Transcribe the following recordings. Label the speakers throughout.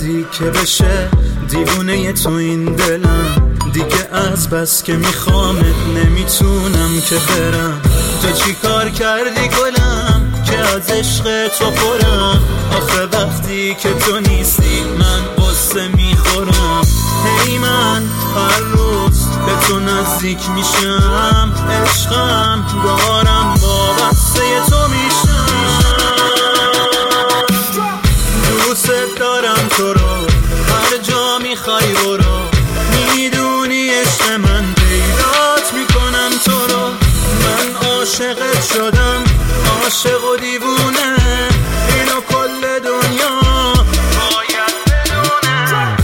Speaker 1: وقتی که بشه دیوونه تو این دلم، دیگه از بس که میخوامت نمیتونم که برم. تو چی کار کردی گلم که از عشق تو پرم؟ آخه وقتی که تو نیستی من قصه میخورم. هی من هر روز به تو نزدیک میشم، عشقم دارم وابسته تو میشم. دوست دارم تو رو، هر جا میخوای برو، میدونی عشق من پیدات میکنم تو رو. من عاشقت شدم، عاشق و دیوونه، اینو کل دنیا باید بدونه.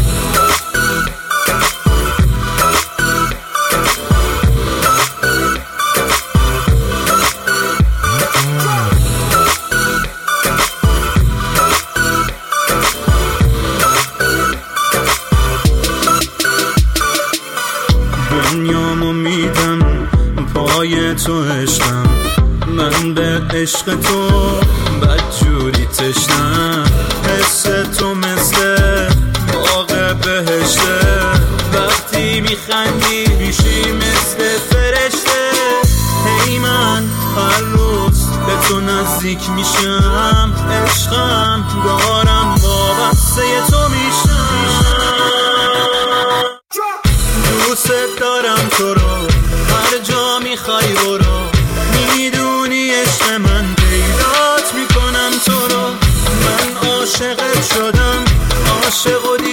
Speaker 1: دنیامو میدم پای تو عشقم، من به عشق تو بدجوری تشنم. حس تو مثل باغ بهشته، وقتی میخندی میشی مثل فرشته. هی من هر روز به تو نزدیک میشم، عشقم دارم وابسته تو میشم. دوست دارم تو رو، هر جا میخوای برو، میدونی عشق من پیدات میکنم تو رو. من عاشقت شدم، عاشق و